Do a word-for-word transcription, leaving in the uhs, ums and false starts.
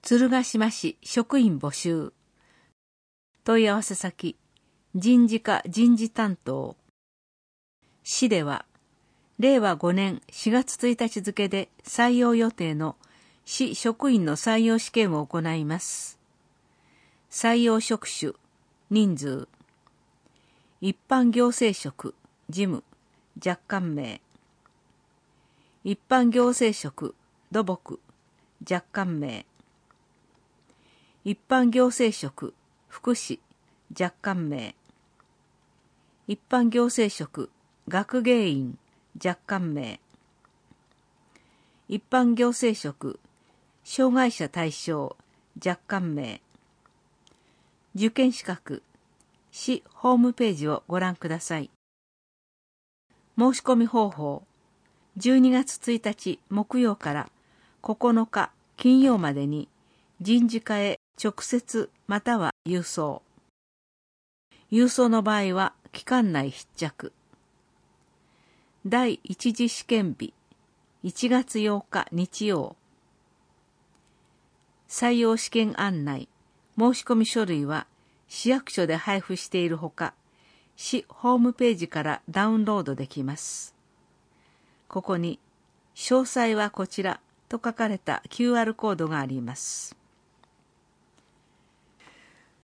鶴ヶ島市職員募集。問い合わせ先、人事課人事担当。市では、れいわごねんしがつついたち付で採用予定の市職員の採用試験を行います。採用職種、人数。一般行政職、事務、若干名。一般行政職、土木、若干名。一般行政職、福祉、若干名。一般行政職、学芸員、若干名。一般行政職、障害者対象、若干名。受験資格、市ホームページをご覧ください。申し込み方法、じゅうにがつついたち木曜からここのか金曜までに人事課へ直接または郵送。郵送の場合は期間内必着。第一次試験日、いちがつようか日曜。採用試験案内、申し込み書類は市役所で配布しているほか、市ホームページからダウンロードできます。ここに、詳細はこちらと書かれた キューアール コードがあります。